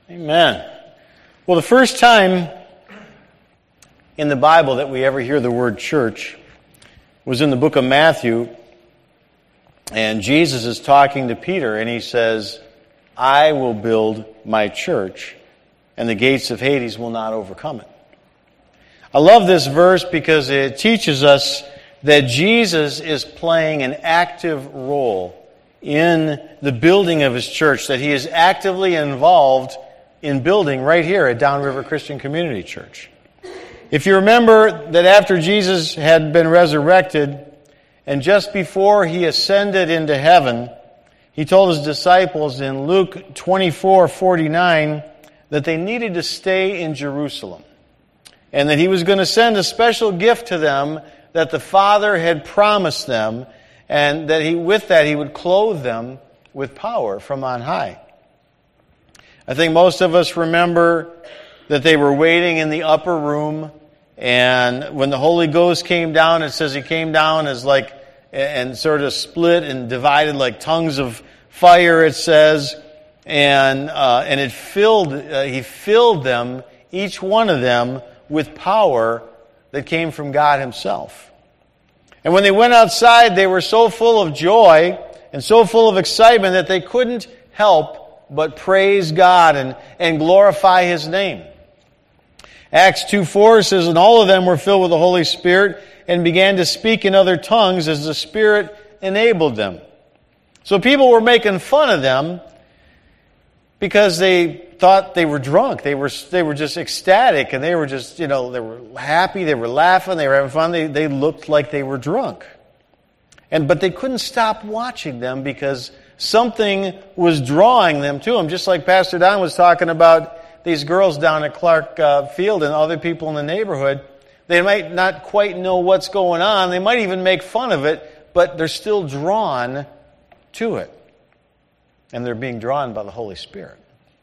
Amen. Well, the first time in the Bible that we ever hear the word church was in the book of Matthew, and Jesus is talking to Peter, and he says, I will build my church, and the gates of Hades will not overcome it. I love this verse because it teaches us that Jesus is playing an active role in the building of His church, that He is actively involved in building right here at Downriver Christian Community Church. If you remember that after Jesus had been resurrected, and just before He ascended into heaven, He told His disciples in Luke 24:49 that they needed to stay in Jerusalem, and that He was going to send a special gift to them that the Father had promised them, and that with that He would clothe them with power from on high. I think most of us remember that they were waiting in the upper room, and when the Holy Ghost came down, it says He came down as and sort of split and divided like tongues of fire, it says, and He filled them, each one of them, with power that came from God Himself. And when they went outside, they were so full of joy and so full of excitement that they couldn't help but praise God and glorify His name. Acts 2:4 says, and all of them were filled with the Holy Spirit and began to speak in other tongues as the Spirit enabled them. So people were making fun of them because they thought they were drunk. They were just ecstatic, and they were just, they were happy, they were laughing, they were having fun. They looked like they were drunk. But they couldn't stop watching them because something was drawing them to them. Just like Pastor Don was talking about these girls down at Clark Field and other people in the neighborhood. They might not quite know what's going on. They might even make fun of it, but they're still drawn to it. And they're being drawn by the Holy Spirit.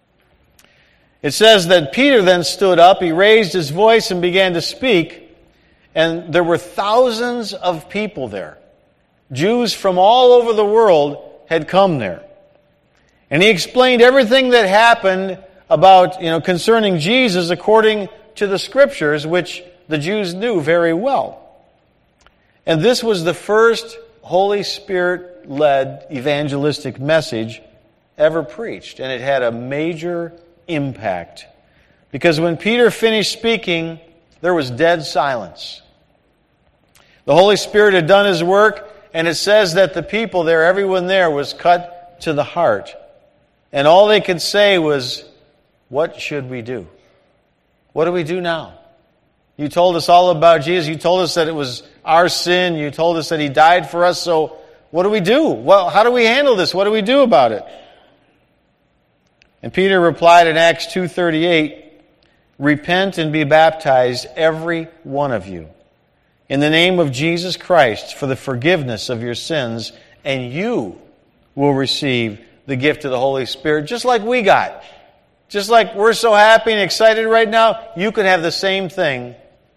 It says that Peter then stood up, he raised his voice and began to speak, and there were thousands of people there. Jews from all over the world had come there. And he explained everything that happened about, concerning Jesus according to the Scriptures, which the Jews knew very well. And this was the first Holy Spirit-led evangelistic message ever preached, and it had a major impact. Because when Peter finished speaking, there was dead silence. The Holy Spirit had done His work, and it says that the people there, everyone there, was cut to the heart. And all they could say was, what should we do? What do we do now? You told us all about Jesus. You told us that it was our sin. You told us that He died for us. So what do we do? Well, how do we handle this? What do we do about it? And Peter replied in Acts 2:38, repent and be baptized, every one of you, in the name of Jesus Christ for the forgiveness of your sins, and you will receive the gift of the Holy Spirit, just like we got. Just like we're so happy and excited right now, you can have the same thing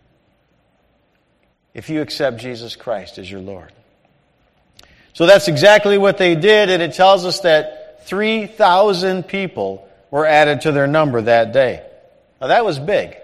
if you accept Jesus Christ as your Lord. So that's exactly what they did, and it tells us that 3,000 people were added to their number that day. Now that was big.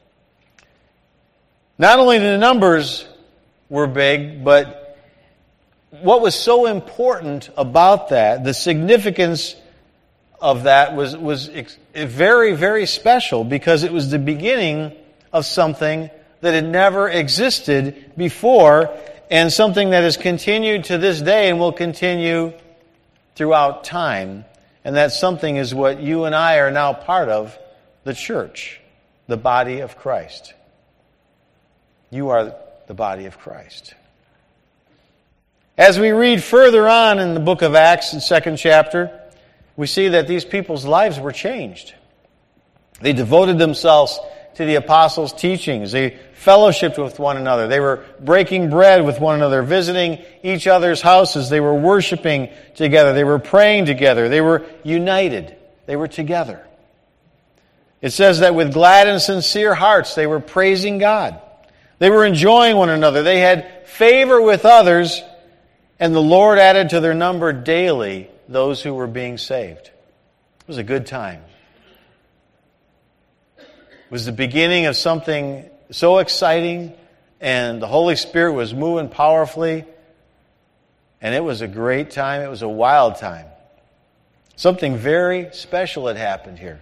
Not only the numbers were big, but what was so important about that, the significance of that was very, very special, because it was the beginning of something that had never existed before, and something that has continued to this day and will continue throughout time. And that something is what you and I are now part of, the church, the body of Christ. You are the body of Christ. As we read further on in the book of Acts, the 2nd chapter, we see that these people's lives were changed. They devoted themselves to the apostles' teachings. They fellowshiped with one another. They were breaking bread with one another, visiting each other's houses. They were worshiping together. They were praying together. They were united. They were together. It says that with glad and sincere hearts, they were praising God. They were enjoying one another. They had favor with others, and the Lord added to their number daily those who were being saved. It was a good time. was the beginning of something so exciting, and the Holy Spirit was moving powerfully, and it was a great time. It was a wild time. Something very special had happened here.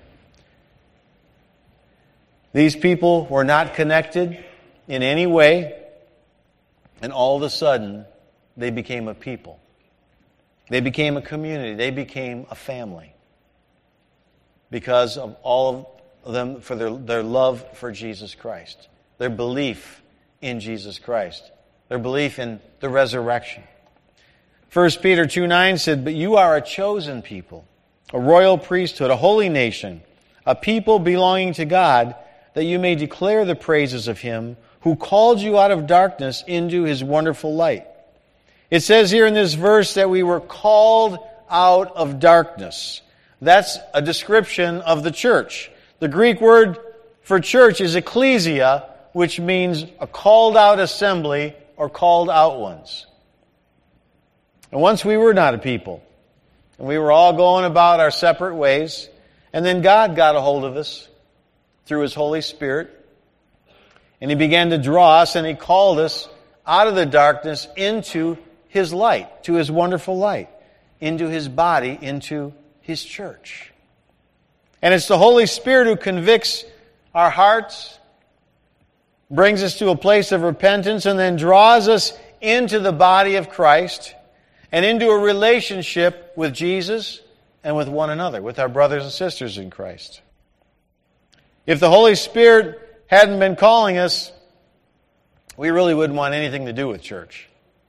These people were not connected in any way, and all of a sudden, they became a people. They became a community. They became a family because of all of them, for their love for Jesus Christ, their belief in Jesus Christ, their belief in the resurrection. 1 Peter 2:9 said, "But you are a chosen people, a royal priesthood, a holy nation, a people belonging to God, that you may declare the praises of Him who called you out of darkness into His wonderful light." It says here in this verse that we were called out of darkness. That's a description of the church. The Greek word for church is ecclesia, which means a called out assembly or called out ones. And once we were not a people, and we were all going about our separate ways, and then God got a hold of us through His Holy Spirit, and He began to draw us, and He called us out of the darkness into His light, to His wonderful light, into His body, into His church. And it's the Holy Spirit who convicts our hearts, brings us to a place of repentance, and then draws us into the body of Christ and into a relationship with Jesus and with one another, with our brothers and sisters in Christ. If the Holy Spirit hadn't been calling us, we really wouldn't want anything to do with church.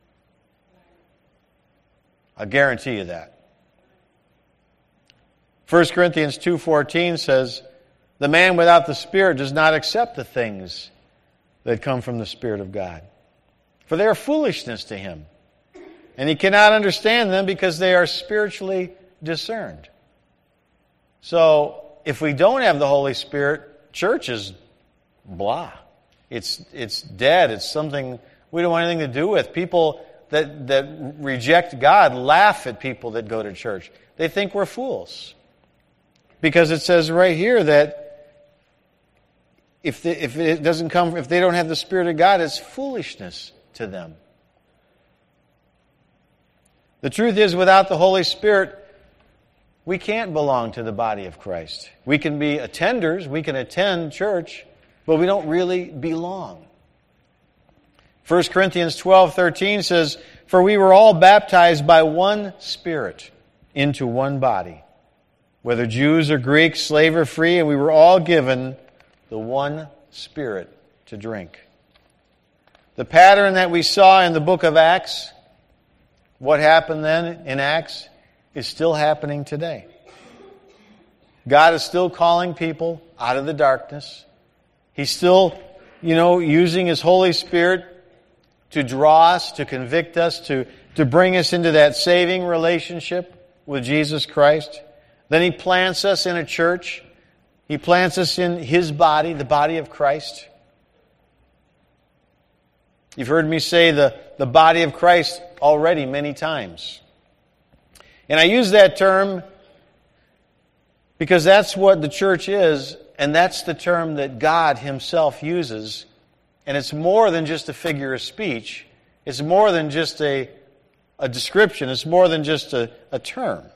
I guarantee you that. 1 Corinthians 2:14 says, "The man without the Spirit does not accept the things that come from the Spirit of God, for they are foolishness to him, and he cannot understand them because they are spiritually discerned." So, if we don't have the Holy Spirit, church is blah. It's dead. It's something we don't want anything to do with. People that reject God laugh at people that go to church. They think we're fools. Because it says right here that if they don't have the Spirit of God, it's foolishness to them. The truth is, without the Holy Spirit, we can't belong to the body of Christ. We can be attenders, we can attend church, but we don't really belong. 1 Corinthians 12:13 says, "For we were all baptized by one Spirit into one body, whether Jews or Greeks, slave or free, and we were all given the one Spirit to drink." The pattern that we saw in the book of Acts, what happened then in Acts, is still happening today. God is still calling people out of the darkness. He's still, using His Holy Spirit to draw us, to convict us, to bring us into that saving relationship with Jesus Christ. Then He plants us in a church. He plants us in His body, the body of Christ. You've heard me say the body of Christ already many times. And I use that term because that's what the church is, and that's the term that God Himself uses. And it's more than just a figure of speech. It's more than just a description. It's more than just a term.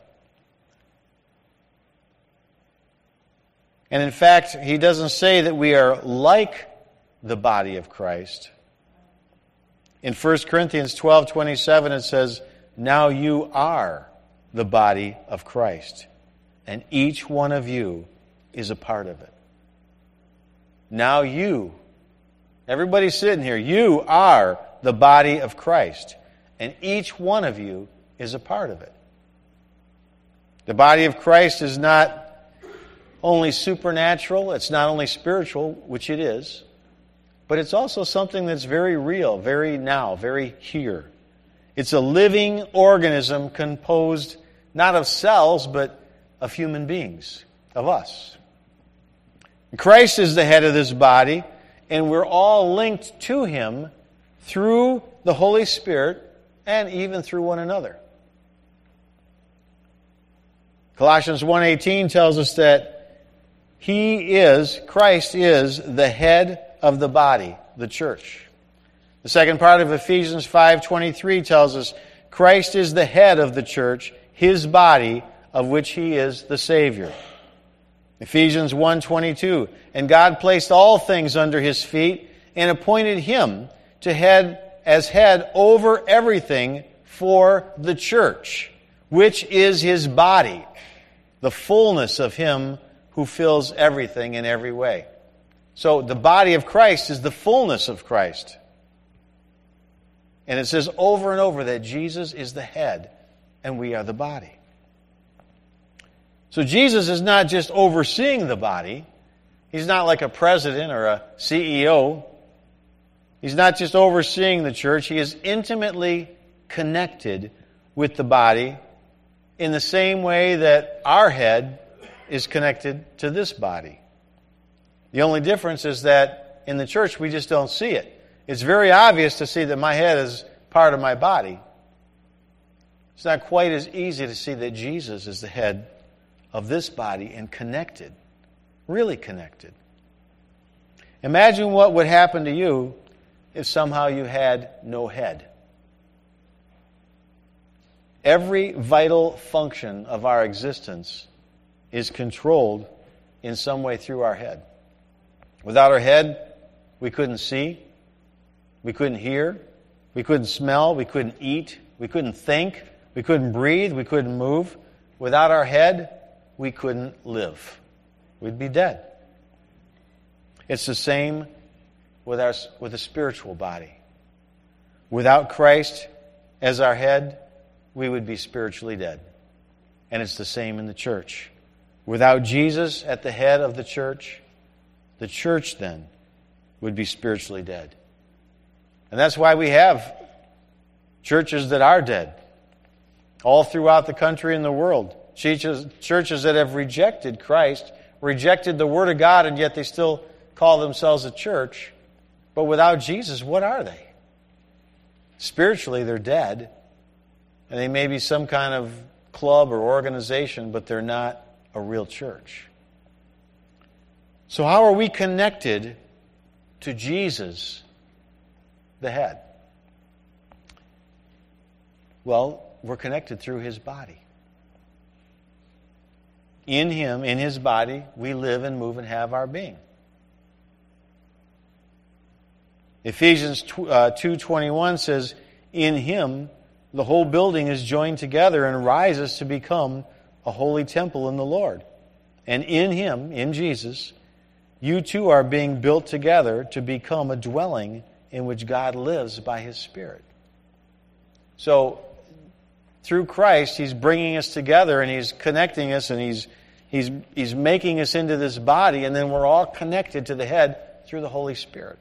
And in fact, He doesn't say that we are like the body of Christ. In 1 Corinthians 12:27 it says, "Now you are the body of Christ, and each one of you is a part of it." Now you, everybody sitting here, you are the body of Christ, and each one of you is a part of it. The body of Christ is not only supernatural, it's not only spiritual, which it is, but it's also something that's very real, very now, very here. It's a living organism composed not of cells, but of human beings, of us. Christ is the head of this body, and we're all linked to Him through the Holy Spirit and even through one another. Colossians 1:18 tells us that Christ is the head of the body, the church. The second part of Ephesians 5:23 tells us Christ is the head of the church, His body, of which He is the Savior. Ephesians 1:22, and God placed all things under His feet and appointed Him to as head over everything for the church, which is His body, the fullness of Him who fills everything in every way. So the body of Christ is the fullness of Christ. And it says over and over that Jesus is the head and we are the body. So Jesus is not just overseeing the body. He's not like a president or a CEO. He's not just overseeing the church. He is intimately connected with the body in the same way that our head is connected to this body. The only difference is that in the church we just don't see it. It's very obvious to see that my head is part of my body. It's not quite as easy to see that Jesus is the head of this body and connected, really connected. Imagine what would happen to you if somehow you had no head. Every vital function of our existence is controlled in some way through our head. Without our head, we couldn't see, we couldn't hear, we couldn't smell, we couldn't eat, we couldn't think, we couldn't breathe, we couldn't move. Without our head, we couldn't live. We'd be dead. It's the same with a spiritual body. Without Christ as our head, we would be spiritually dead. And it's the same in the church. Without Jesus at the head of the church then would be spiritually dead. And that's why we have churches that are dead all throughout the country and the world. Churches that have rejected Christ, rejected the Word of God, and yet they still call themselves a church. But without Jesus, what are they? Spiritually, they're dead. And they may be some kind of club or organization, but they're not a real church. So how are we connected to Jesus, the head? Well, we're connected through His body. In Him, in His body, we live and move and have our being. Ephesians 2:21 says, in Him, the whole building is joined together and rises to become a holy temple in the Lord. And in Him, in Jesus, you too are being built together to become a dwelling in which God lives by His Spirit. So, through Christ, He's bringing us together and He's connecting us and He's making us into this body, and then we're all connected to the head through the Holy Spirit.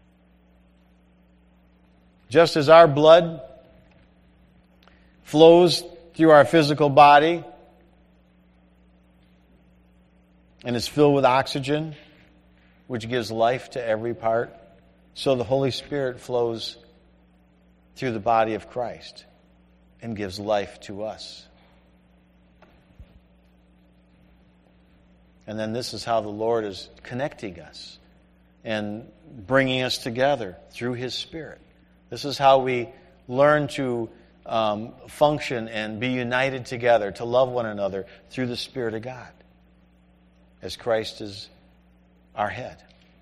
Just as our blood flows through our physical body and is filled with oxygen, which gives life to every part, so the Holy Spirit flows through the body of Christ and gives life to us. And then this is how the Lord is connecting us and bringing us together through His Spirit. This is how we learn to function and be united together, to love one another through the Spirit of God, as Christ is our head.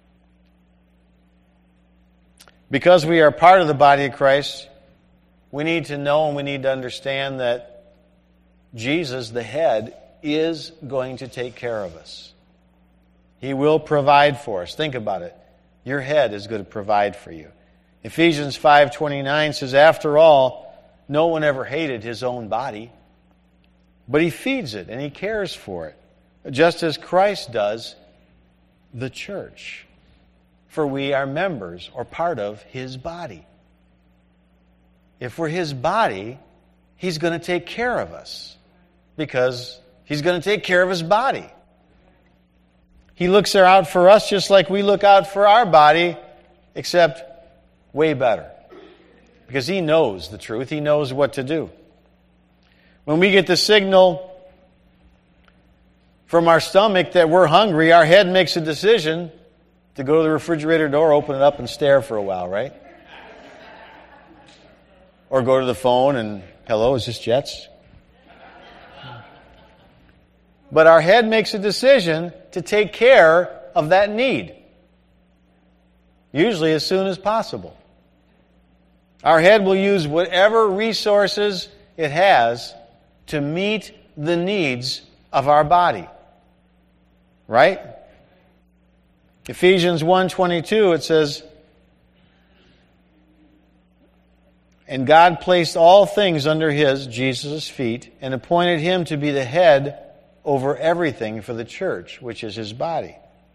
Because we are part of the body of Christ, we need to know and we need to understand that Jesus, the head, is going to take care of us. He will provide for us. Think about it. Your head is going to provide for you. Ephesians 5:29 says, after all, no one ever hated his own body, but he feeds it and he cares for it, just as Christ does the church. For we are members or part of His body. If we're His body, He's going to take care of us because He's going to take care of His body. He looks out for us just like we look out for our body, except way better. Because He knows the truth. He knows what to do. When we get the signal from our stomach that we're hungry, our head makes a decision to go to the refrigerator door, open it up, and stare for a while, right? Or go to the phone and, hello, is this Jets? But our head makes a decision to take care of that need, usually as soon as possible. Our head will use whatever resources it has to meet the needs of our body. Right? Ephesians 1:22, it says, and God placed all things under His, Jesus' feet, and appointed Him to be the head over everything for the church, which is His body.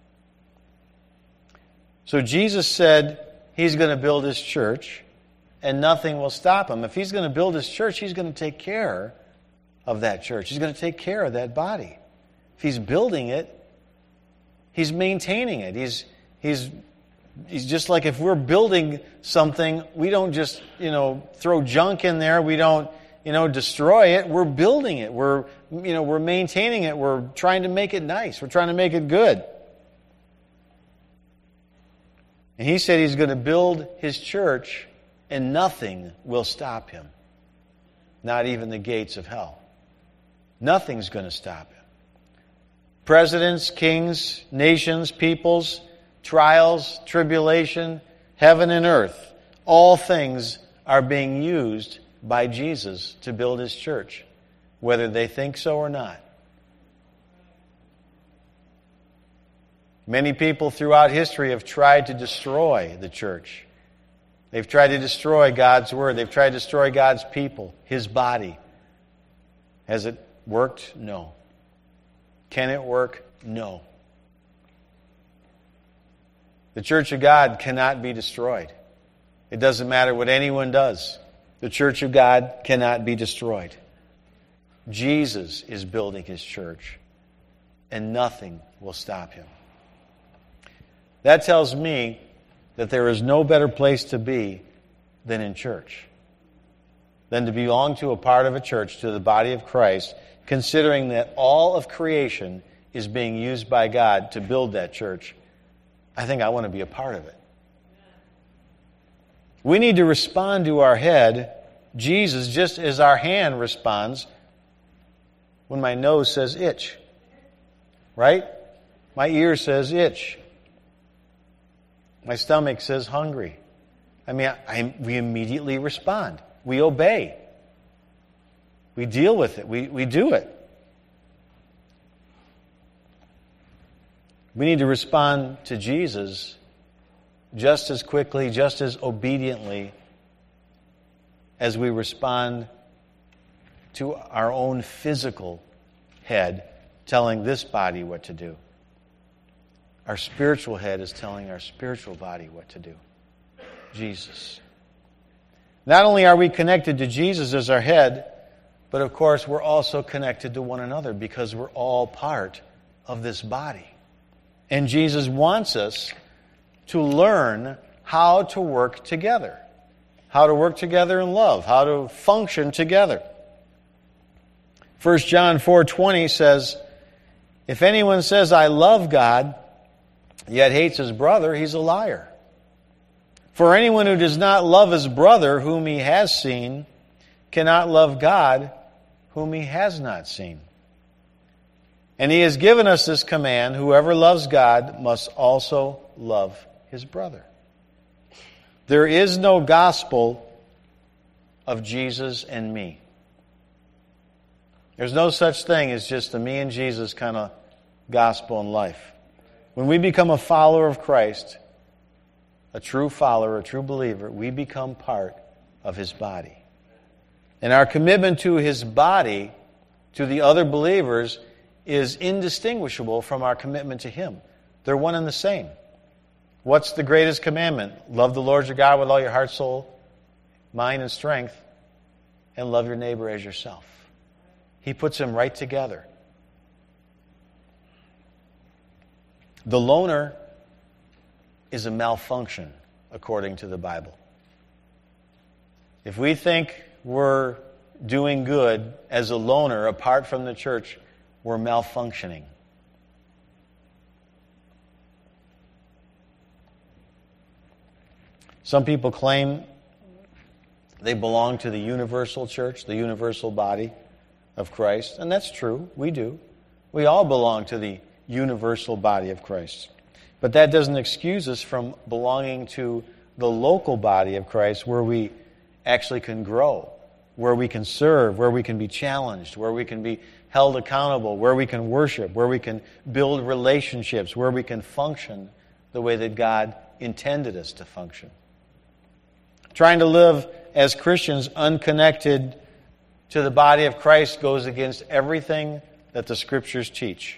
So Jesus said He's going to build His church, and nothing will stop Him. If He's going to build His church, He's going to take care of that church. He's going to take care of that body. If He's building it, He's maintaining it. He's just like if we're building something, we don't just, throw junk in there. We don't, destroy it. We're building it. We're maintaining it. We're trying to make it nice. We're trying to make it good. And He said He's going to build His church, and nothing will stop Him. Not even the gates of hell. Nothing's going to stop Him. Presidents, kings, nations, peoples, trials, tribulation, heaven and earth, all things are being used by Jesus to build His church, whether they think so or not. Many people throughout history have tried to destroy the church. They've tried to destroy God's Word. They've tried to destroy God's people, His body. Has it worked? No. Can it work? No. The church of God cannot be destroyed. It doesn't matter what anyone does. The church of God cannot be destroyed. Jesus is building His church, and nothing will stop Him. That tells me that there is no better place to be than in church, than to belong to a part of a church, to the body of Christ, considering that all of creation is being used by God to build that church. I think I want to be a part of it. We need to respond to our head, Jesus, just as our hand responds when my nose says itch. Right? My ear says itch. My stomach says hungry. We immediately respond. We obey. We deal with it. We do it. We need to respond to Jesus just as quickly, just as obediently as we respond to our own physical head telling this body what to do. Our spiritual head is telling our spiritual body what to do. Jesus. Not only are we connected to Jesus as our head, but of course we're also connected to one another because we're all part of this body. And Jesus wants us to learn how to work together. How to work together in love. How to function together. 1 John 4:20 says, if anyone says, I love God, yet hates his brother, he's a liar. For anyone who does not love his brother whom he has seen cannot love God whom he has not seen. And He has given us this command, whoever loves God must also love his brother. There is no gospel of Jesus and me. There's no such thing as just a me and Jesus kind of gospel in life. When we become a follower of Christ, a true follower, a true believer, we become part of His body. And our commitment to His body, to the other believers, is indistinguishable from our commitment to Him. They're one and the same. What's the greatest commandment? Love the Lord your God with all your heart, soul, mind, and strength, and love your neighbor as yourself. He puts them right together. The loner is a malfunction, according to the Bible. If we think we're doing good as a loner apart from the church, we're malfunctioning. Some people claim they belong to the universal church, the universal body of Christ. And that's true. We do. We all belong to the universal body of Christ. But that doesn't excuse us from belonging to the local body of Christ, where we actually can grow, where we can serve, where we can be challenged, where we can be held accountable, where we can worship, where we can build relationships, where we can function the way that God intended us to function. Trying to live as Christians unconnected to the body of Christ goes against everything that the Scriptures teach.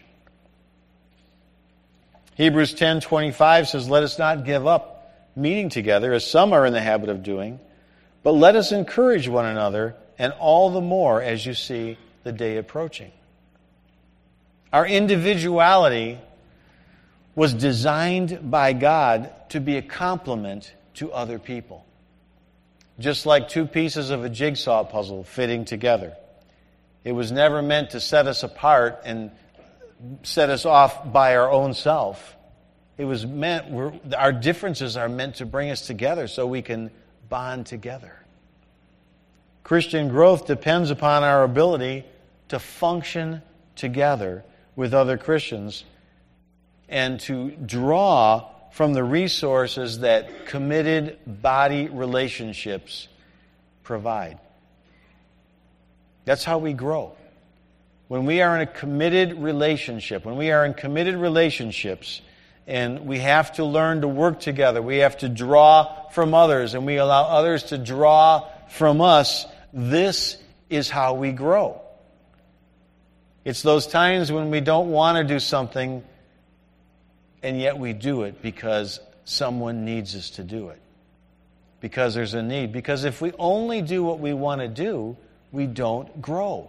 Hebrews 10:25 says, "Let us not give up meeting together, as some are in the habit of doing, but let us encourage one another, and all the more as you see the day approaching." Our individuality was designed by God to be a complement to other people. Just like two pieces of a jigsaw puzzle fitting together. It was never meant to set us apart and set us off by our own self. It was meant, our differences are meant to bring us together so we can bond together. Christian growth depends upon our ability to function together with other Christians and to draw from the resources that committed body relationships provide. That's how we grow. When we are in a committed relationship, when we are in committed relationships, and we have to learn to work together, we have to draw from others, and we allow others to draw from us, this is how we grow. It's those times when we don't want to do something, and yet we do it because someone needs us to do it. Because there's a need. Because if we only do what we want to do, we don't grow.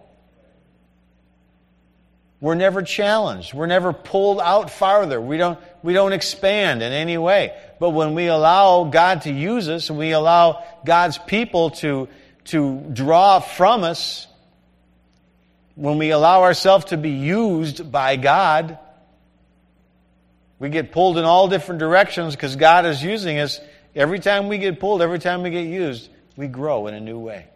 We're never challenged. We're never pulled out farther. We don't expand in any way. But when we allow God to use us, and we allow God's people to draw from us, when we allow ourselves to be used by God, we get pulled in all different directions because God is using us. Every time we get pulled, every time we get used, we grow in a new way.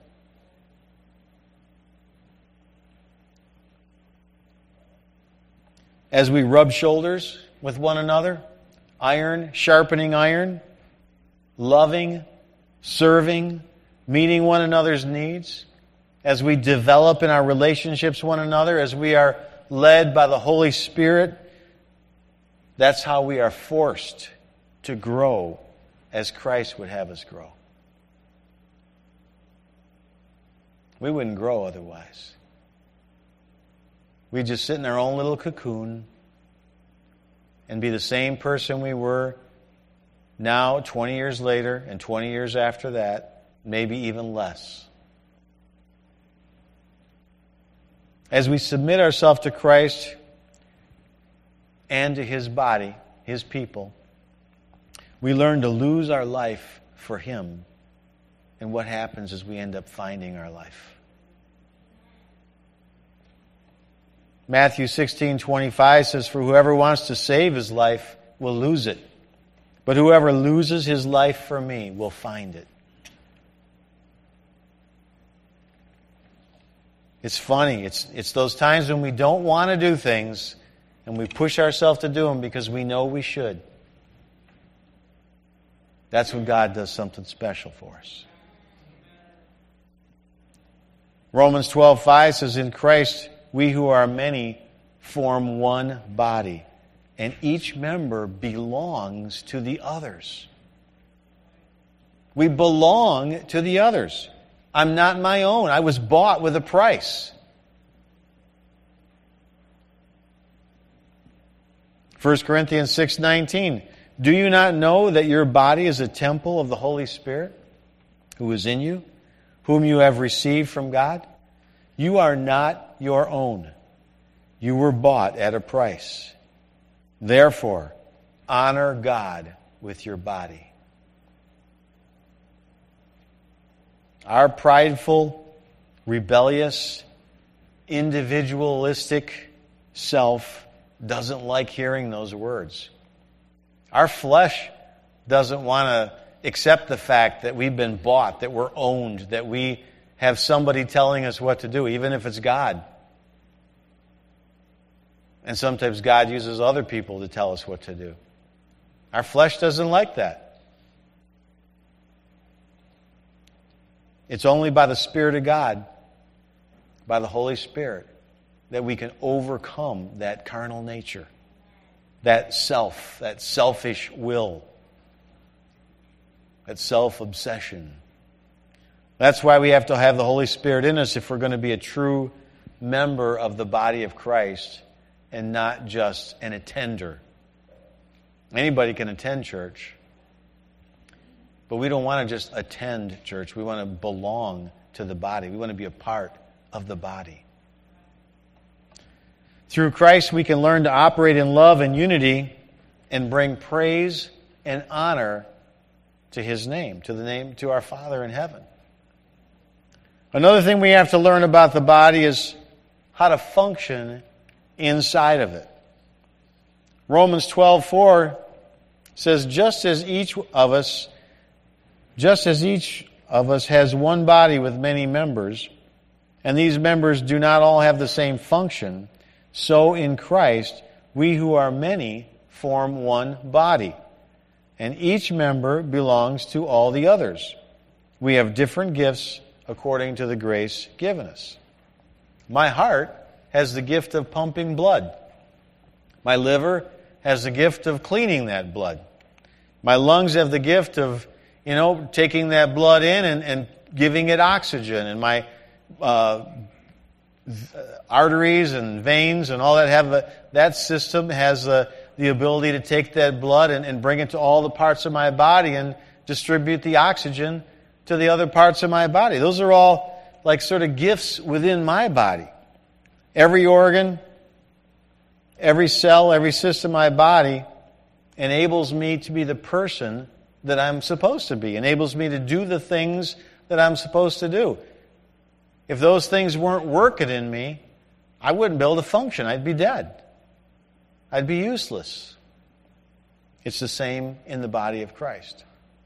As we rub shoulders with one another, iron sharpening iron, loving, serving, meeting one another's needs, as we develop in our relationships with one another, as we are led by the Holy Spirit, that's how we are forced to grow as Christ would have us grow. We wouldn't grow otherwise. We'd just sit in our own little cocoon and be the same person we were now, 20 years later, and 20 years after that, maybe even less. As we submit ourselves to Christ and to His body, His people, we learn to lose our life for Him. And what happens is we end up finding our life. Matthew 16:25 says, "For whoever wants to save his life will lose it. But whoever loses his life for me will find it." It's funny. It's those times when we don't want to do things and we push ourselves to do them because we know we should. That's when God does something special for us. Romans 12:5 says, "In Christ we who are many form one body, and each member belongs to the others." We belong to the others. I'm not my own. I was bought with a price. 1 Corinthians 6:19, "Do you not know that your body is a temple of the Holy Spirit who is in you, whom you have received from God? You are not your own. You were bought at a price. Therefore, honor God with your body." Our prideful, rebellious, individualistic self doesn't like hearing those words. Our flesh doesn't want to accept the fact that we've been bought, that we're owned, that we have somebody telling us what to do, even if it's God. And sometimes God uses other people to tell us what to do. Our flesh doesn't like that. It's only by the Spirit of God, by the Holy Spirit, that we can overcome that carnal nature, that self, that selfish will, that self-obsession. That's why we have to have the Holy Spirit in us if we're going to be a true member of the body of Christ and not just an attender. Anybody can attend church, but we don't want to just attend church. We want to belong to the body. We want to be a part of the body. Through Christ, we can learn to operate in love and unity and bring praise and honor to His name, to our Father in heaven. Another thing we have to learn about the body is how to function inside of it. Romans 12:4 says, just as each of us has one body with many members, and these members do not all have the same function, so in Christ we who are many form one body, and each member belongs to all the others. We have different gifts according to the grace given us. My heart has the gift of pumping blood. My liver has the gift of cleaning that blood. My lungs have the gift of, taking that blood in and giving it oxygen. And my arteries and veins and all that that system has the ability to take that blood and bring it to all the parts of my body and distribute the oxygen to the other parts of my body. Those are all like sort of gifts within my body. Every organ, every cell, every system of my body enables me to be the person that I'm supposed to be, enables me to do the things that I'm supposed to do. If those things weren't working in me, I wouldn't be able to function. I'd be dead. I'd be useless. It's the same in the body of Christ.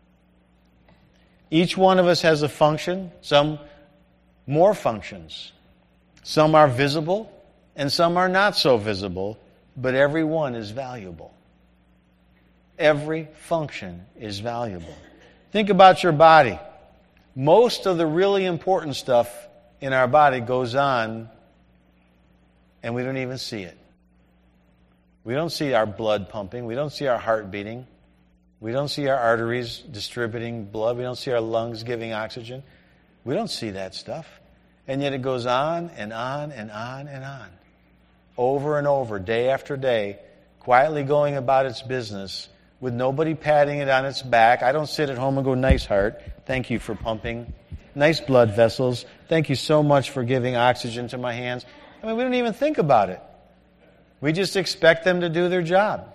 Each one of us has a function, some more functions. Some are visible and some are not so visible, but every one is valuable. Every function is valuable. Think about your body. Most of the really important stuff in our body goes on and we don't even see it. We don't see our blood pumping. We don't see our heart beating. We don't see our arteries distributing blood. We don't see our lungs giving oxygen. We don't see that stuff. And yet it goes on and on and on and on. Over and over, day after day, quietly going about its business with nobody patting it on its back. I don't sit at home and go, nice heart. Thank you for pumping. Nice blood vessels. Thank you so much for giving oxygen to my hands. We don't even think about it. We just expect them to do their job.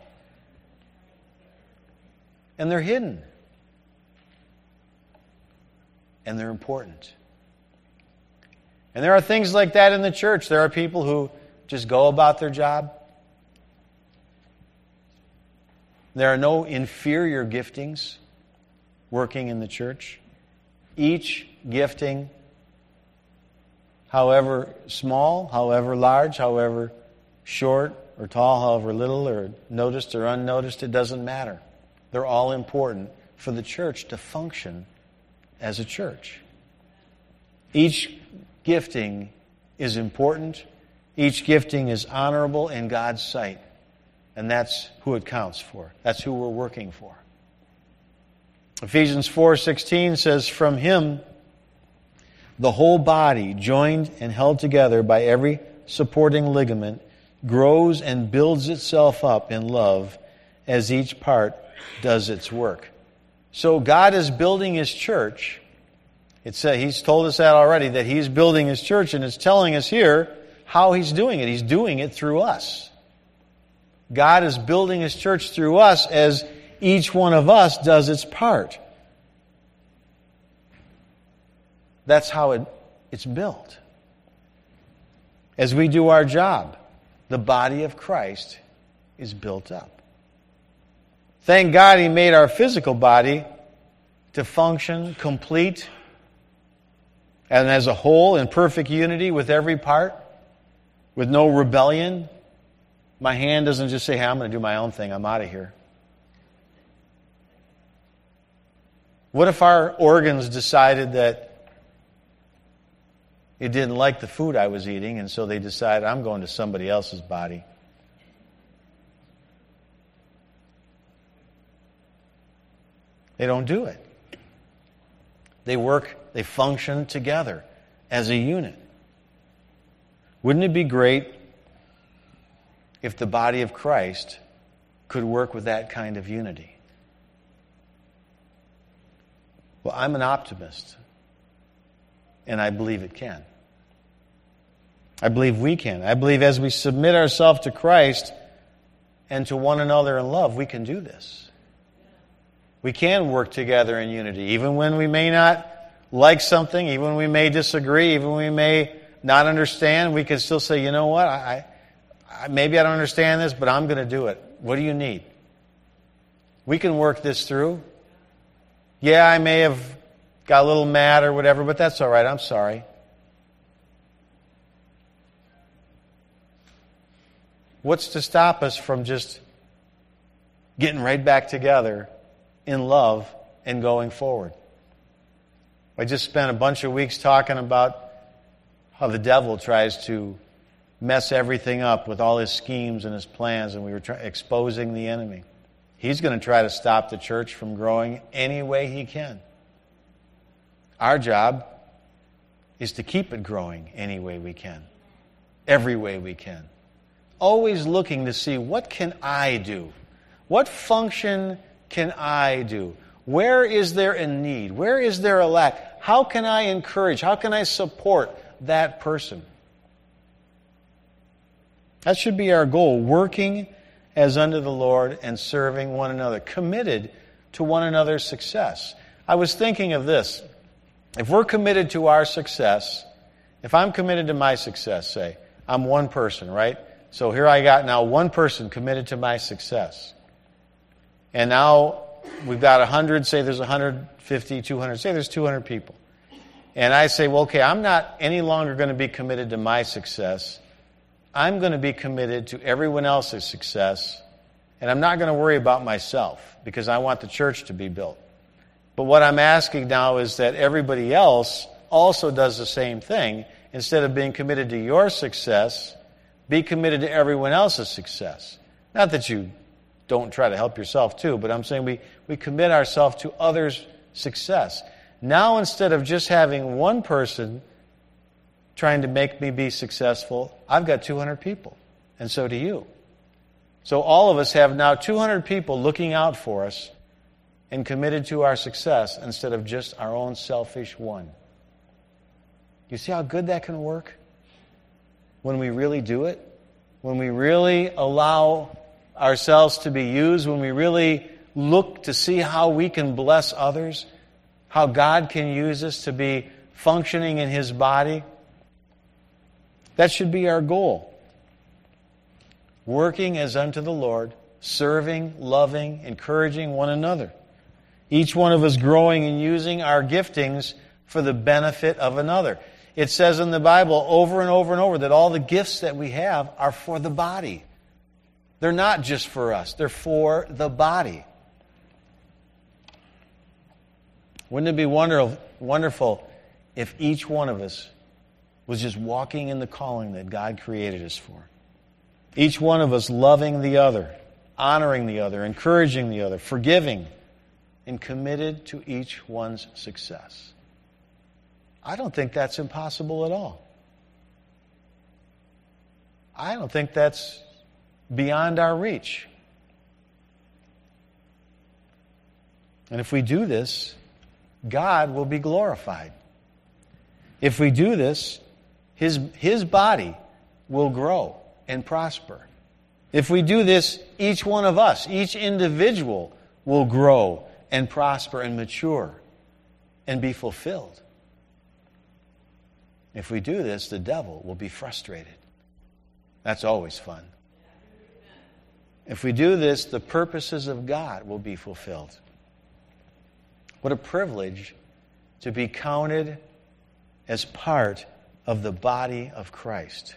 And they're hidden. And they're important. And there are things like that in the church. There are people who just go about their job. There are no inferior giftings working in the church. Each gifting, however small, however large, however short or tall, however little, or noticed or unnoticed, it doesn't matter. They're all important for the church to function as a church. Each gifting is important. Each gifting is honorable in God's sight. And that's who it counts for. That's who we're working for. Ephesians 4:16 says, from Him, the whole body, joined and held together by every supporting ligament, grows and builds itself up in love as each part does its work. So God is building His church. He's told us that already, that He's building His church, and it's telling us here how He's doing it. He's doing it through us. God is building His church through us as each one of us does its part. That's how it's built. As we do our job, the body of Christ is built up. Thank God He made our physical body to function complete and as a whole in perfect unity with every part, with no rebellion. My hand doesn't just say, hey, I'm going to do my own thing, I'm out of here. What if our organs decided that it didn't like the food I was eating, and so they decided, I'm going to somebody else's body? They don't do it. They work, they function together as a unit. Wouldn't it be great if the body of Christ could work with that kind of unity? Well, I'm an optimist, and I believe it can. I believe we can. I believe as we submit ourselves to Christ and to one another in love, we can do this. We can work together in unity, even when we may not like something, even when we may disagree, even when we may not understand, we can still say, you know what, maybe I don't understand this, but I'm going to do it. What do you need? We can work this through. Yeah, I may have got a little mad or whatever, but that's all right. I'm sorry. What's to stop us from just getting right back together in love and going forward? I just spent a bunch of weeks talking about how the devil tries to mess everything up with all his schemes and his plans, and we were exposing the enemy. He's going to try to stop the church from growing any way he can. Our job is to keep it growing any way we can, every way we can. Always looking to see, what can I do? What function can I do? Where is there a need? Where is there a lack? How can I encourage? How can I support that person? That should be our goal, working as unto the Lord and serving one another, committed to one another's success. I was thinking of this. If we're committed to our success, if I'm committed to my success, say, I'm one person, right? So here I got now one person committed to my success. And now we've got 100, say there's 150, 200, say there's 200 people. And I say, well, okay, I'm not any longer going to be committed to my success. I'm going to be committed to everyone else's success, and I'm not going to worry about myself because I want the church to be built. But what I'm asking now is that everybody else also does the same thing. Instead of being committed to your success, be committed to everyone else's success. Not that you don't try to help yourself too, but I'm saying we commit ourselves to others' success. Now instead of just having one person trying to make me be successful, I've got 200 people, and so do you. So all of us have now 200 people looking out for us and committed to our success instead of just our own selfish one. You see how good that can work? When we really do it? When we really allow ourselves to be used, when we really look to see how we can bless others, how God can use us to be functioning in His body. That should be our goal. Working as unto the Lord, serving, loving, encouraging one another. Each one of us growing and using our giftings for the benefit of another. It says in the Bible over and over and over that all the gifts that we have are for the body. They're not just for us. They're for the body. Wouldn't it be wonderful if each one of us was just walking in the calling that God created us for? Each one of us loving the other, honoring the other, encouraging the other, forgiving, and committed to each one's success. I don't think that's impossible at all. I don't think that's beyond our reach. And if we do this, God will be glorified. If we do this, His body will grow and prosper. If we do this, each one of us, each individual will grow and prosper and mature and be fulfilled. If we do this, the devil will be frustrated. That's always fun. If we do this, the purposes of God will be fulfilled. What a privilege to be counted as part of the body of Christ.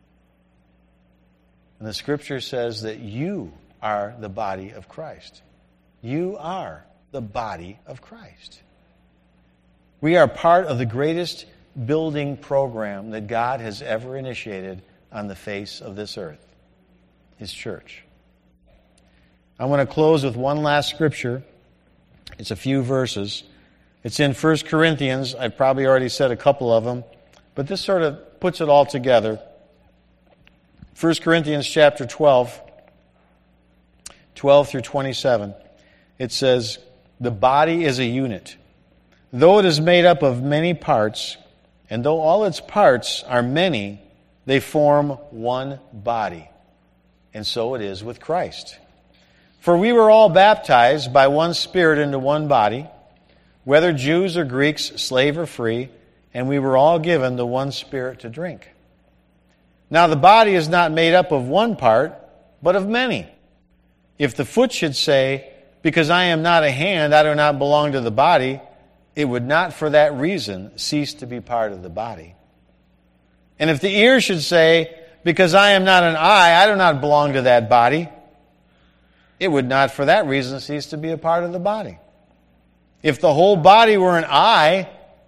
And the Scripture says that you are the body of Christ. You are the body of Christ. We are part of the greatest building program that God has ever initiated on the face of this earth, His church. I want to close with one last scripture. It's a few verses. It's in 1 Corinthians. I've probably already said a couple of them, but this sort of puts it all together. 1 Corinthians chapter 12 through 27. It says, "The body is a unit. Though it is made up of many parts, and though all its parts are many, they form one body. And so it is with Christ. For we were all baptized by one Spirit into one body, whether Jews or Greeks, slave or free, and we were all given the one Spirit to drink. Now the body is not made up of one part, but of many. If the foot should say, 'Because I am not a hand, I do not belong to the body,' it would not for that reason cease to be part of the body. And if the ear should say, 'Because I am not an eye, I do not belong to that body,' it would not for that reason cease to be a part of the body. If the whole body were an eye,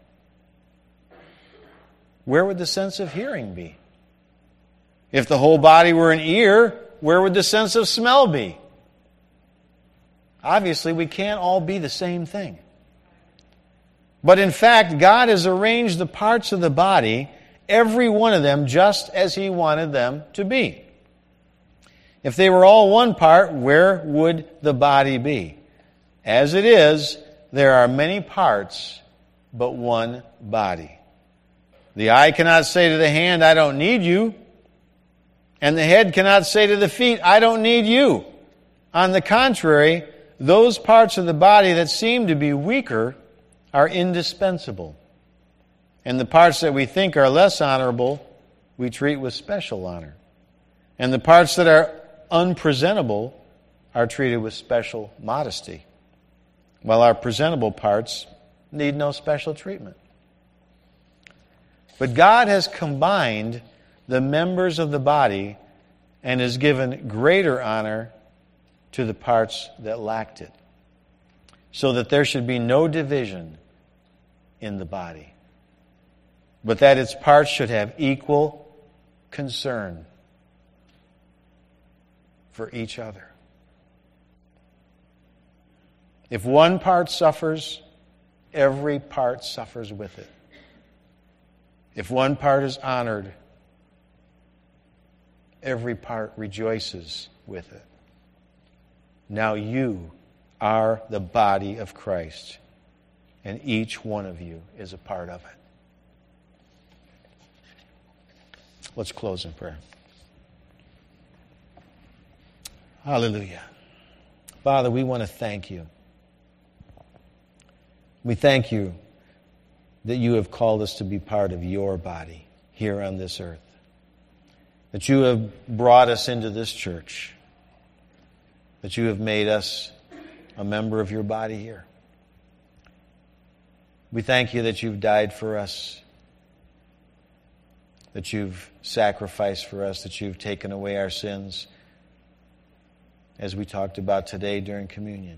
where would the sense of hearing be? If the whole body were an ear, where would the sense of smell be? Obviously, we can't all be the same thing. But in fact, God has arranged the parts of the body, every one of them, just as He wanted them to be. If they were all one part, where would the body be? As it is, there are many parts, but one body. The eye cannot say to the hand, 'I don't need you.' And the head cannot say to the feet, 'I don't need you.' On the contrary, those parts of the body that seem to be weaker are indispensable. And the parts that we think are less honorable, we treat with special honor. And the parts that are unpresentable are treated with special modesty, while our presentable parts need no special treatment. But God has combined the members of the body and has given greater honor to the parts that lacked it, so that there should be no division in the body, but that its parts should have equal concern for each other. If one part suffers, every part suffers with it. If one part is honored, every part rejoices with it. Now you are the body of Christ, and each one of you is a part of it." Let's close in prayer. Hallelujah. Father, we want to thank you. We thank you that you have called us to be part of your body here on this earth. That you have brought us into this church. That you have made us a member of your body here. We thank you that you've died for us. That you've sacrificed for us. That you've taken away our sins, as we talked about today during communion.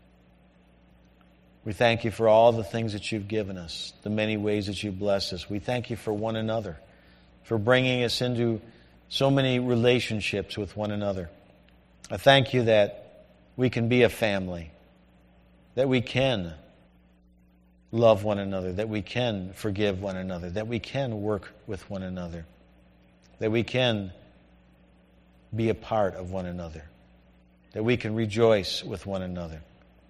We thank you for all the things that you've given us, the many ways that you bless us. We thank you for one another, for bringing us into so many relationships with one another. I thank you that we can be a family, that we can love one another, that we can forgive one another, that we can work with one another, that we can be a part of one another, that we can rejoice with one another.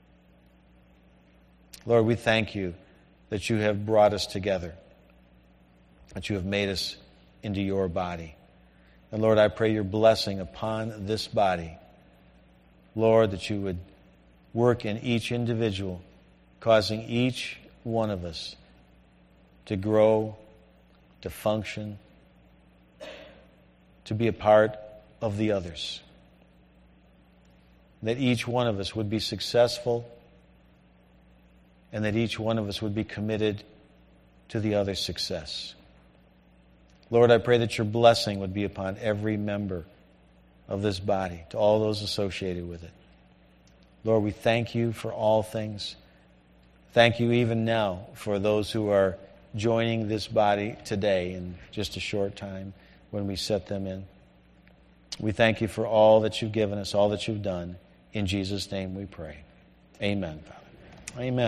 Lord, we thank you that you have brought us together, that you have made us into your body. And Lord, I pray your blessing upon this body. Lord, that you would work in each individual, causing each one of us to grow, to function, to be a part of the others. That each one of us would be successful and that each one of us would be committed to the other's success. Lord, I pray that your blessing would be upon every member of this body, to all those associated with it. Lord, we thank you for all things. Thank you even now for those who are joining this body today in just a short time when we set them in. We thank you for all that you've given us, all that you've done. In Jesus' name we pray. Amen, Father. Amen.